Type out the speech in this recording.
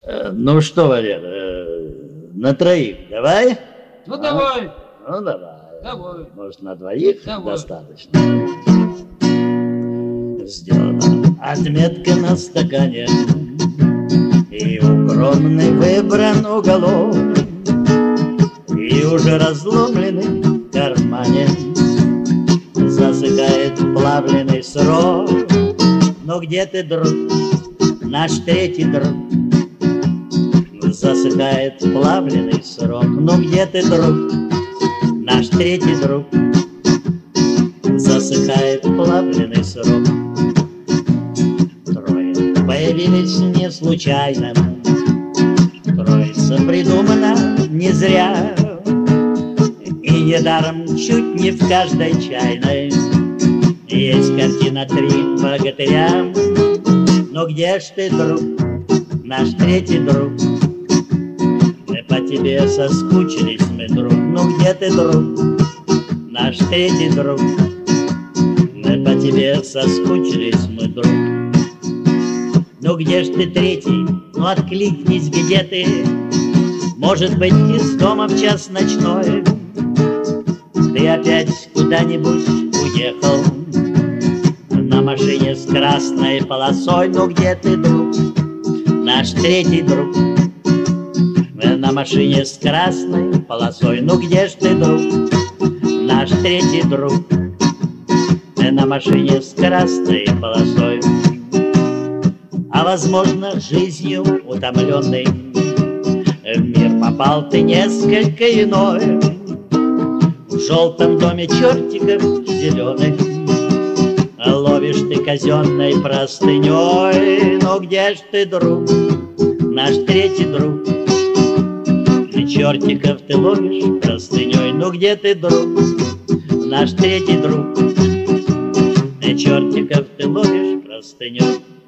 Ну что, Валер, на троих давай? Ну давай. Ну давай. Давай. Может, на двоих Давай. достаточно? Сделана отметка на стакане, и укромный выбран уголок, и уже разломленный в кармане засыхает плавленый срок. Но где ты, друг, наш третий друг? Засыхает плавленый срок. Ну где ты, друг, наш третий друг? Засыхает плавленый срок. Трое появились не случайно, троица придумана не зря, и недаром чуть не в каждой чайной есть картина «Три богатыря». Но где ж ты, друг, наш третий друг? Мы по тебе соскучились, мы, друг. Ну где ты, друг, наш третий друг? Мы по тебе соскучились, мы, друг. Ну где ж ты, третий? Ну откликнись, где ты? Может быть, из дома в час ночной ты опять куда-нибудь уехал на машине с красной полосой. Ну где ты, друг, наш третий друг? На машине с красной полосой. Ну где ж ты, друг, наш третий друг? На машине с красной полосой. А возможно, жизнью утомленный в мир попал ты несколько иной. В желтом доме чертиков зеленых ловишь ты казенной простыней. Но где ж ты, друг, наш третий друг? Чертиков ты ловишь простыней. Ну где ты, друг, наш третий друг? Чертиков ты ловишь простыней.